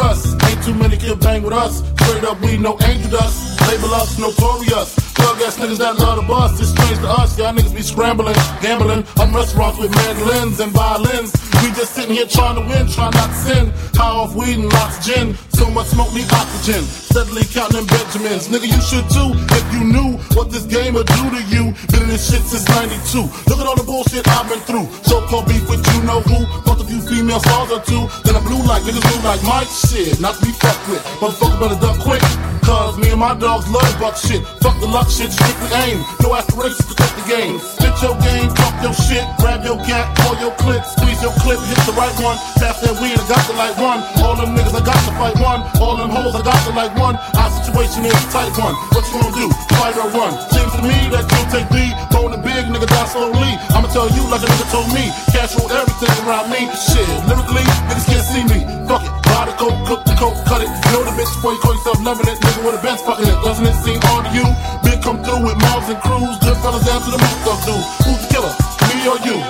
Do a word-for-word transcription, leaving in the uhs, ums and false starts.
us. Ain't too many can bang with us. Straight up, we no angel dust. Label us notorious. Thug ass niggas that love the bus. It's strange to us. Y'all niggas be scrambling, gambling. I'm restaurants with mandolins and violins. We just sitting here trying to win, trying not to sin. High off weed and lots of gin. So much smoke, need oxygen. Steadily counting them Benjamins. Nigga, you should too if you knew what this game would do to you. Been in this shit since ninety-two. Look at all the bullshit I've been through. So-called beef with you know who. Fucked a few female stars or two. Then I blew like niggas blue like Mike. Shit, not to be fucked with. Motherfuckers better duck quick. Cause me and my dogs love buck shit. Fuck the luck shit, strictly aim. No aspirations to take the game. Spit your game, fuck your shit. Grab your gat, pull your clip, squeeze your clip, hit the right one. Pass that weed, I got to like one. All them niggas, I got to fight one. All them hoes, I got to like one. Our situation is a tight one. What you gonna do? Fight or run? Seems to me that you take me. Bone and big, nigga die slowly. I'ma tell you like a nigga told me. Cash roll everything around me. Shit, lyrically, niggas can't see me. Fuck it. Buy the coke, cook the coke, cut it. You know the bitch before you call yourself loving it. Nigga with a bench fucking it. Doesn't it seem odd to you? Big come through with mobs and crews. Good fellas down to the roof, dudes. Who's the killer? Me or you?